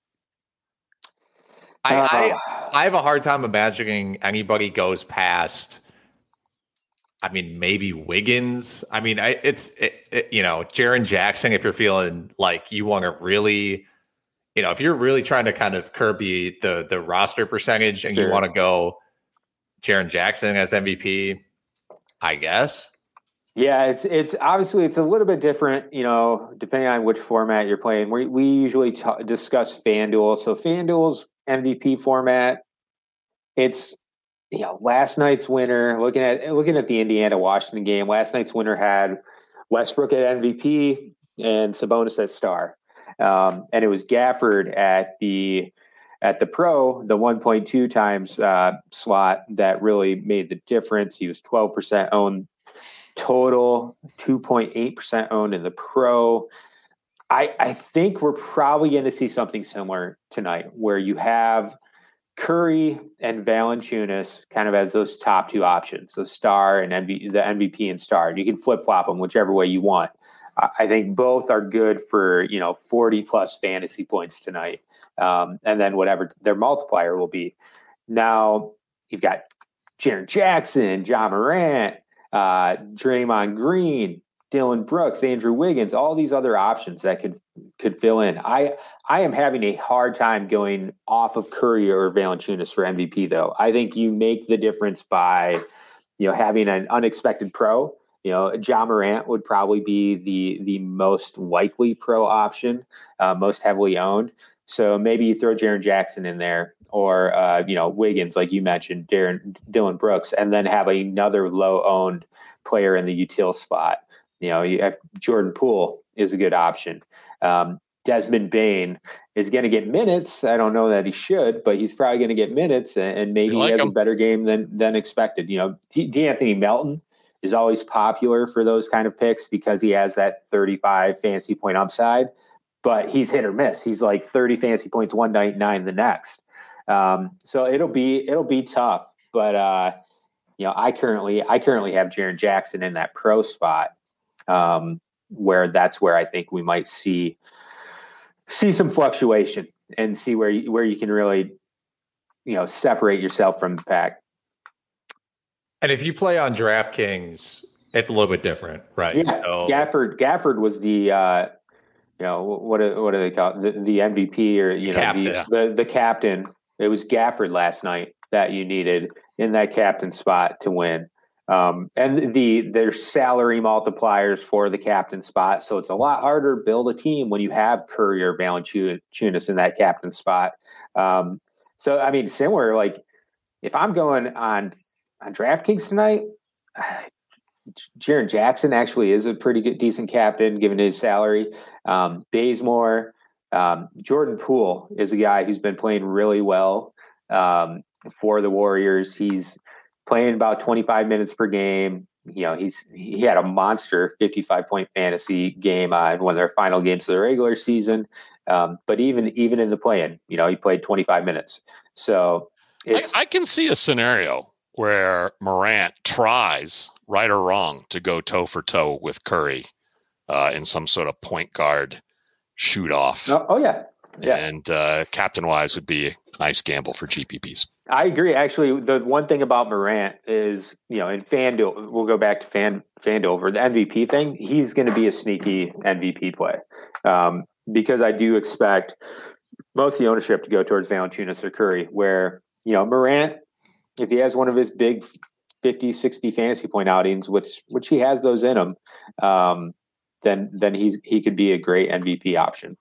I, uh, I I have a hard time imagining anybody goes past. I mean, maybe Wiggins. I mean, I, it's it, it, you know, Jaren Jackson. If you're feeling like you want to really, you know, if you're really trying to kind of curb the the, the roster percentage and sure. you want to go Jaren Jackson as M V P, I guess. Yeah, it's it's obviously it's a little bit different, you know, depending on which format you're playing. We we usually t- discuss FanDuel. So FanDuel's M V P format, it's you know last night's winner. Looking at looking at the Indiana Washington game, last night's winner had Westbrook at M V P and Sabonis at star, um, and it was Gafford at the at the pro, the one point two times uh, slot that really made the difference. He was twelve percent owned. Total two point eight percent owned in the pro. I, I think we're probably going to see something similar tonight where you have Curry and Valanciunas kind of as those top two options, so star and M V P, the M V P and star. You can flip flop them whichever way you want. I think both are good for, you know, forty plus fantasy points tonight. Um, and then whatever their multiplier will be. Now you've got Jaren Jackson, Ja Morant, uh, Draymond Green, Dylan Brooks, Andrew Wiggins, all these other options that could could fill in. I I am having a hard time going off of Curry or Valanciunas for M V P, though. I think you make the difference by, you know, having an unexpected pro. You know, Ja Morant would probably be the the most likely pro option, uh, most heavily owned. So maybe you throw Jaren Jackson in there, or uh, you know, Wiggins, like you mentioned, Darren, Dylan Brooks, and then have another low owned player in the util spot. You know, you have Jordan Poole is a good option. Um, Desmond Bane is going to get minutes. I don't know that he should, but he's probably going to get minutes, and, and maybe like he has him. a better game than than expected. You know, D- D'Anthony Melton is always popular for those kind of picks because he has that thirty-five fantasy point upside, but he's hit or miss. He's like thirty fantasy points one night, nine the next. Um, so it'll be it'll be tough. But uh, you know, I currently I currently have Jaren Jackson in that pro spot, um, where that's where I think we might see see some fluctuation and see where you, where you can really, you know, separate yourself from the pack. And if you play on DraftKings, it's a little bit different, right? Yeah, so, Gafford. Gafford was the, uh, you know, what do, what do they call it? The, the M V P or you know captain. the, the the captain. It was Gafford last night that you needed in that captain spot to win. Um, and the there's salary multipliers for the captain spot, so it's a lot harder to build a team when you have Curry or Valanciunas in that captain spot. Um, so I mean, similar. Like if I'm going on. On DraftKings tonight, Jaren Jackson actually is a pretty good, decent captain given his salary. Um, Bazemore, um, Jordan Poole is a guy who's been playing really well um, for the Warriors. He's playing about twenty-five minutes per game. You know, he's he had a monster fifty-five point fantasy game on one of their final games of the regular season. Um, but even even in the play-in, you know, he played twenty-five minutes. So it's, I, I can see a scenario where Morant tries, right or wrong, to go toe for toe with Curry uh, in some sort of point guard shoot off. Oh, oh yeah. Yeah. And uh, captain wise would be a nice gamble for G P Ps. I agree. Actually, the one thing about Morant is, you know, in FanDuel, we'll go back to Fan FanDuel for the M V P thing. He's going to be a sneaky M V P play um, because I do expect most of the ownership to go towards Valanciunas or Curry, where, you know, Morant, if he has one of his big fifty, sixty fantasy point outings, which which he has those in him, um, then then he's he could be a great M V P option.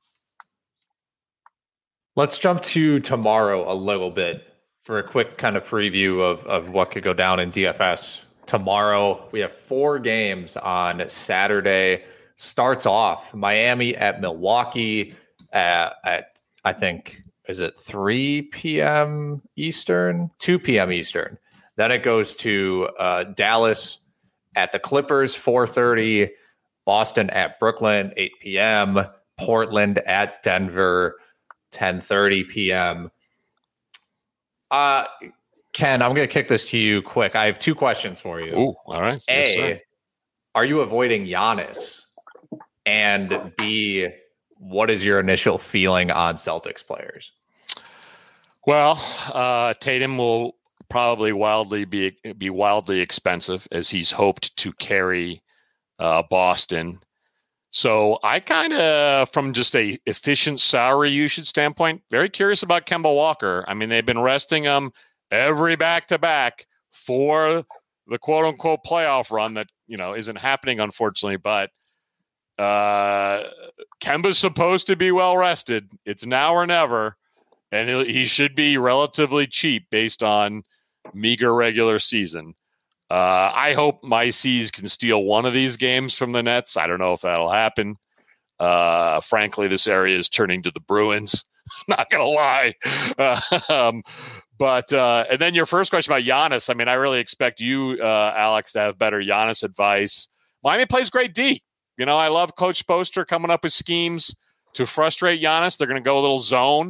Let's jump to tomorrow a little bit for a quick kind of preview of, of what could go down in D F S. Tomorrow, we have four games on Saturday. Starts off Miami at Milwaukee at, at I think, is it three p.m. Eastern? two p.m. Eastern. Then it goes to uh, Dallas at the Clippers, four thirty. Boston at Brooklyn, eight p.m. Portland at Denver, ten thirty p.m. Uh, Ken, I'm going to kick this to you quick. I have two questions for you. Ooh, all right. A, yes, are you avoiding Giannis? And B, what is your initial feeling on Celtics players? Well, uh, Tatum will probably wildly be be wildly expensive as he's hoped to carry uh, Boston. So I kind of, from just a efficient salary usage standpoint, very curious about Kemba Walker. I mean, they've been resting him every back-to-back for the quote-unquote playoff run that, you know, isn't happening, unfortunately. But uh, Kemba's supposed to be well-rested. It's now or never. And he should be relatively cheap based on meager regular season. Uh, I hope my C's can steal one of these games from the Nets. I don't know if that'll happen. Uh, frankly, this area is turning to the Bruins. Not going to lie. Uh, um, but uh, and then your first question about Giannis. I mean, I really expect you, uh, Alex, to have better Giannis advice. Miami plays great D. You know, I love Coach Spoelstra coming up with schemes to frustrate Giannis. They're going to go a little zone.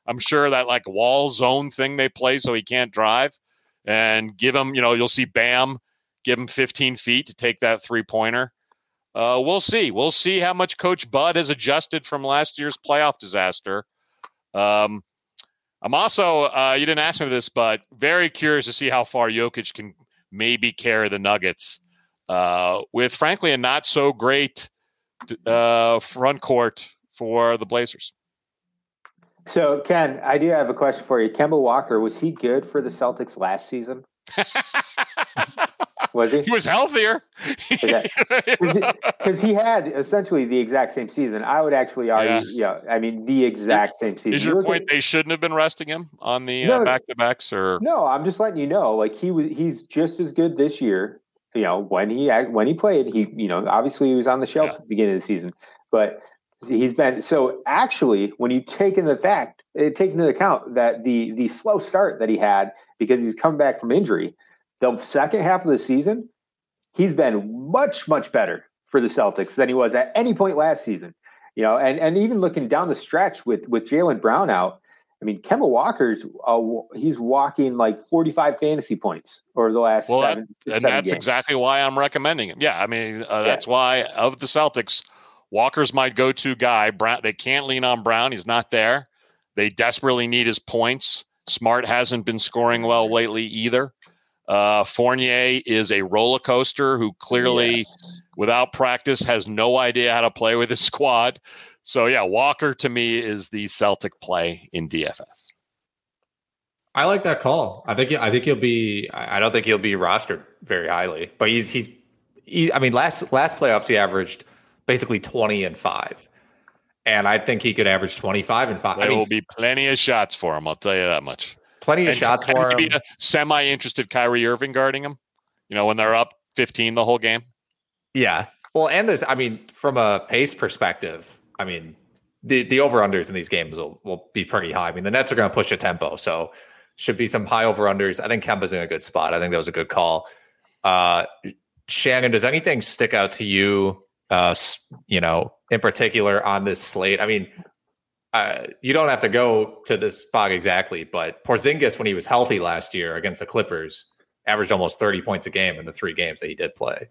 I'm sure that like wall zone thing they play so he can't drive, and give him, you know, you'll see Bam give him fifteen feet to take that three-pointer. Uh, we'll see. We'll see how much Coach Bud has adjusted from last year's playoff disaster. Um, I'm also, uh, you didn't ask me this, but very curious to see how far Jokic can maybe carry the Nuggets uh, with, frankly, a not so great uh, front court for the Blazers. So, Ken, I do have a question for you. Kemba Walker, was he good for the Celtics last season? Was he? He was healthier. Because he had essentially the exact same season. I would actually argue, yeah, yeah I mean, the exact same season. Is your point at, they shouldn't have been resting him on the no, uh, back-to-backs? Or no, I'm just letting you know, like he was, he's just as good this year. You know, when he when he played, he, you know, obviously he was on the shelf yeah. at the beginning of the season, but he's been so. Actually, when you take into the fact, take into account that the the slow start that he had because he was coming back from injury. The second half of the season, he's been much, much better for the Celtics than he was at any point last season. You know, and, and even looking down the stretch with, with Jaylen Brown out, I mean, Kemba Walker's uh, he's walking like forty-five fantasy points over the last well, seven. That, and seven that's games. exactly why I'm recommending him. Yeah, I mean, uh, yeah. that's why of the Celtics, Walker's my go-to guy. Brown, they can't lean on Brown; he's not there. They desperately need his points. Smart hasn't been scoring well lately either. Uh, Fournier is a roller coaster who clearly, yes. without practice, has no idea how to play with his squad. So, yeah, Walker to me is the Celtic play in D F S. I like that call. I think I think he'll be. I don't think he'll be rostered very highly, but he's he's. He, I mean, last last playoffs he averaged basically twenty and five, and I think he could average twenty-five and five. There I mean, will be plenty of shots for him. I'll tell you that much. Plenty of and shots for him. Be a semi-interested Kyrie Irving guarding him. You know, when they're up fifteen the whole game. Yeah. Well, and this, I mean, from a pace perspective, I mean, the the over-unders in these games will, will be pretty high. I mean, the Nets are going to push a tempo, so should be some high over-unders. I think Kemba's in a good spot. I think that was a good call. Uh, Shannon, does anything stick out to you, uh, you know, in particular on this slate? I mean, Uh, you don't have to go to this spot exactly, but Porzingis, when he was healthy last year against the Clippers, averaged almost thirty points a game in the three games that he did play.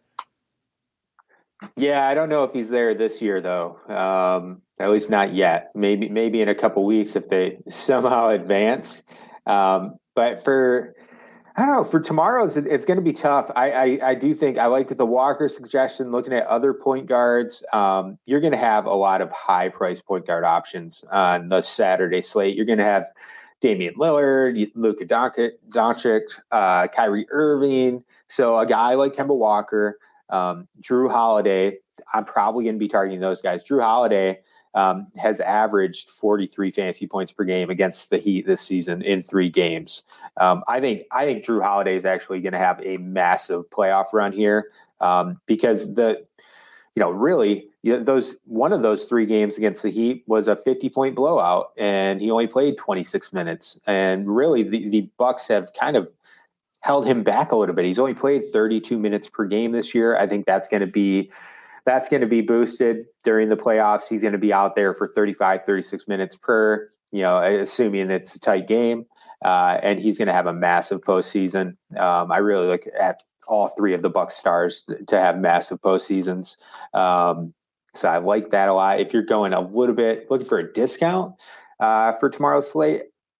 Yeah, I don't know if he's there this year, though. Um, at least not yet. Maybe maybe in a couple weeks if they somehow advance. Um, but for I don't know, for tomorrow's, it's going to be tough. I, I, I do think I like the Walker suggestion, looking at other point guards. Um, you're going to have a lot of high price point guard options on the Saturday slate. You're going to have Damian Lillard, Luka Doncic, uh, Kyrie Irving. So a guy like Kemba Walker, um, Drew Holiday, I'm probably going to be targeting those guys. Drew Holiday um, has averaged forty-three fantasy points per game against the Heat this season in three games. Um, I think I think Drew Holiday is actually going to have a massive playoff run here um, because the, you know, really you know, those one of those three games against the Heat was a fifty point blowout, and he only played twenty-six minutes. And really, the the Bucks have kind of held him back a little bit. He's only played thirty-two minutes per game this year. I think that's going to be. That's going to be boosted during the playoffs. He's going to be out there for thirty-five, thirty-six minutes per, you know, assuming it's a tight game. Uh, and he's going to have a massive postseason. Um, I really look at all three of the Bucks stars to have massive postseasons. Um, so I like that a lot. If you're going a little bit looking for a discount uh, for tomorrow's slate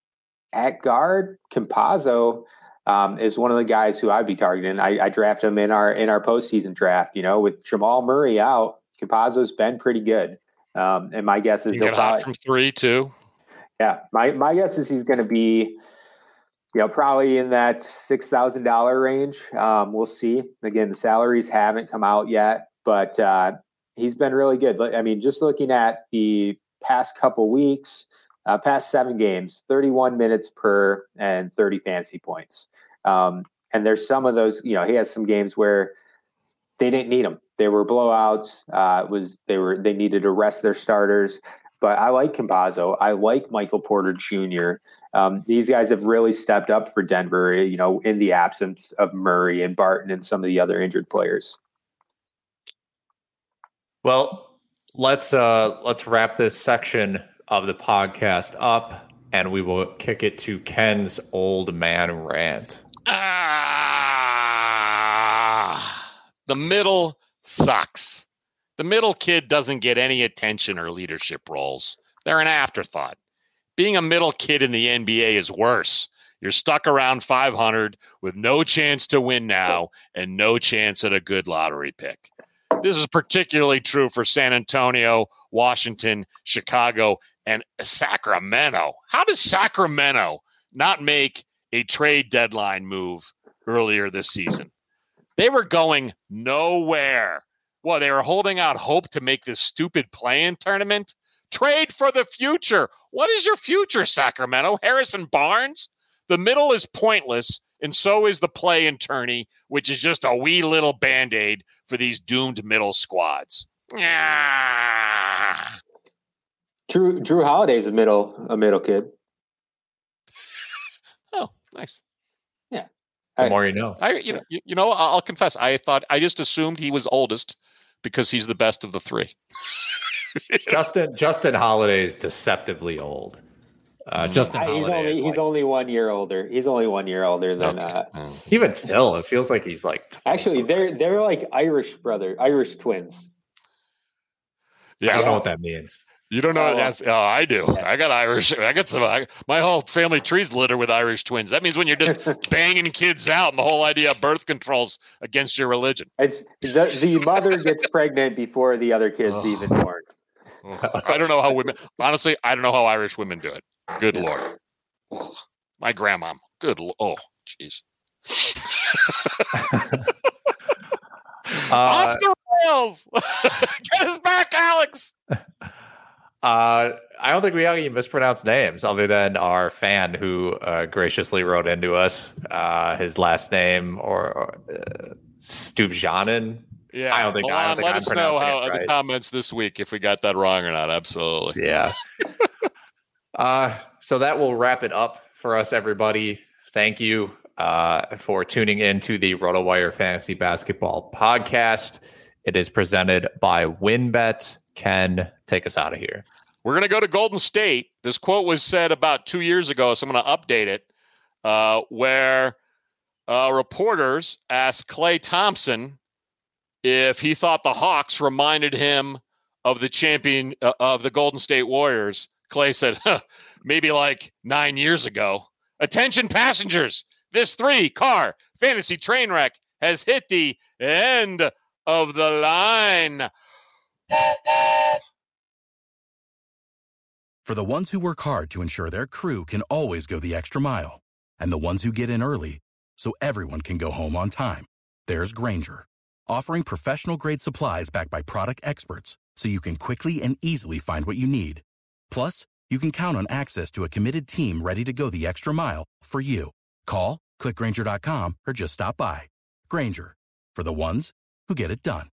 at guard, Campazzo Um, is one of the guys who I'd be targeting. I, I draft him in our in our postseason draft. You know, with Jamal Murray out, Campazzo's been pretty good. Um, and my guess is you he'll probably from three too. Yeah, my my guess is he's going to be, you know, probably in that six thousand dollar range. Um, we'll see. Again, the salaries haven't come out yet, but uh, he's been really good. I mean, just looking at the past couple weeks. Uh, past seven games, thirty-one minutes per and thirty fantasy points. Um, and there's some of those, you know, he has some games where they didn't need him. They were blowouts. Uh, it was they were they needed to rest their starters. But I like Campazzo. I like Michael Porter Junior Um, these guys have really stepped up for Denver, you know, in the absence of Murray and Barton and some of the other injured players. Well, let's uh, let's wrap this section of the podcast up and we will kick it to Ken's old man rant. Ah, the middle sucks. The middle kid doesn't get any attention or leadership roles. They're an afterthought. Being a middle kid in the N B A is worse. You're stuck around five hundred with no chance to win now and no chance at a good lottery pick. This is particularly true for San Antonio, Washington, Chicago, and Sacramento. How does Sacramento not make a trade deadline move earlier this season? They were going nowhere. Well, they were holding out hope to make this stupid play-in tournament. Trade for the future. What is your future, Sacramento? Harrison Barnes? The middle is pointless, and so is the play-in tourney, which is just a wee little Band-Aid for these doomed middle squads. Ah. Drew Drew Holiday's a middle a middle kid. Oh, nice. Yeah. The more you know. I you know, you, you know I'll confess. I thought I just assumed he was oldest because he's the best of the three. Justin Justin Holiday is deceptively old. Uh, Justin I, he's Holiday only he's like, only one year older. He's only one year older than okay. uh, even still. It feels like he's like twenty. Actually, they're they're like Irish brother, Irish twins. Yeah, I don't know what that means. You don't know Oh, what that's? Oh, I do. yeah. I got Irish. I got some. I, my whole family tree's littered with Irish twins. That means when you're just banging kids out, and the whole idea of birth control's against your religion. It's the the mother gets pregnant before the other kids Oh. even born. I don't know how women. Honestly, I don't know how Irish women do it. Good Lord. Oh, my grandma. Good. Lo- oh, jeez. Uh, Off the rails. Get us back, Alex. Uh, I don't think we have any mispronounced names other than our fan who uh, graciously wrote into us uh, his last name or, or uh, Stubjanin. Yeah, I don't think, Hold I don't on, think let I'm us know pronouncing how it right. the comments this week if we got that wrong or not. Absolutely. Yeah. uh, so that will wrap it up for us, everybody. Thank you uh, for tuning in to the RotoWire Fantasy Basketball Podcast. It is presented by WinBet. Ken, take us out of here. We're going to go to Golden State. This quote was said about two years ago, so I'm going to update it, uh, where uh, reporters asked Klay Thompson if he thought the Hawks reminded him of the champion uh, of the Golden State Warriors. Klay said, huh, maybe like nine years ago. Attention passengers, this three-car fantasy train wreck has hit the end of the line. For the ones who work hard to ensure their crew can always go the extra mile, and the ones who get in early so everyone can go home on time, there's Grainger, offering professional-grade supplies backed by product experts so you can quickly and easily find what you need. Plus, you can count on access to a committed team ready to go the extra mile for you. Call, click Grainger dot com, or just stop by. Grainger, for the ones who get it done.